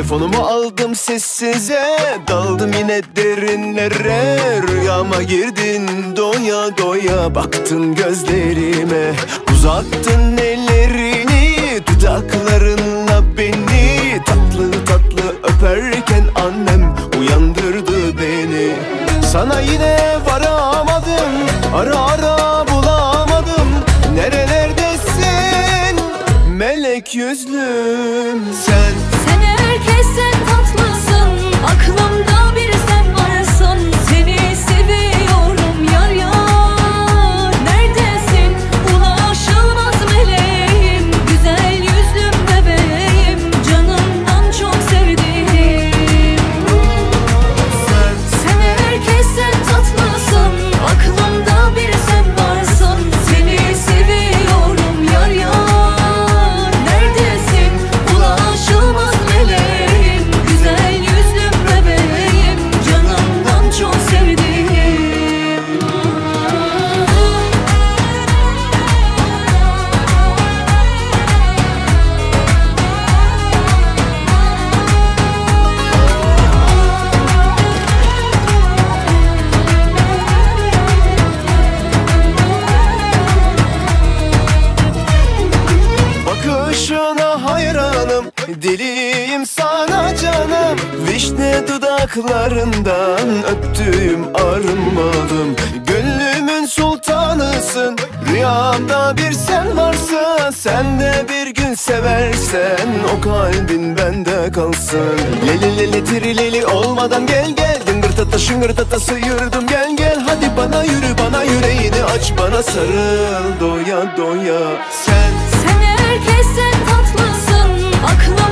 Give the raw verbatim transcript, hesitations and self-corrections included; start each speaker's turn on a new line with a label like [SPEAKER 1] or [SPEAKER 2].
[SPEAKER 1] Telefonumu aldım sessize, daldım yine derinlere. Rüyama girdin doya doya, baktın gözlerime. Uzattın ellerini, dudaklarınla beni tatlı tatlı öperken annem uyandırdı beni. Sana yine varamadım, ara ara bulamadım. Nerelerdesin melek yüzlüm sen?
[SPEAKER 2] Sen herkesten tatlısın, aklımda bir sen varsın. Seni seviyorum yar yar. Neredesin ulaşılmaz meleğim, güzel yüzlüm bebeğim, canımdan çok sevdiğim. Sen, sen herkesten tatlısın, aklımda bir sen varsın. Seni seviyorum yar yar. Neredesin ulaşılmaz meleğim, güzel yüzlüm bebeğim, canımdan çok sevdiğim.
[SPEAKER 1] Bakışına hayranım, deliyim sana canım. Vişne dudaklarından öptüğüm arınmadım. Gönlümün sultanısın, rüyamda bir sen varsın. Sen de bir gün seversen o kalbin bende kalsın. Leli leli tirileli olmadan gel gel, dıngır tata şıngır tata sıyırdım gel gel. Hadi bana yürü, bana yüreğini aç, bana sarıl doya doya sen.
[SPEAKER 2] Sen herkesten tatlısın, aklım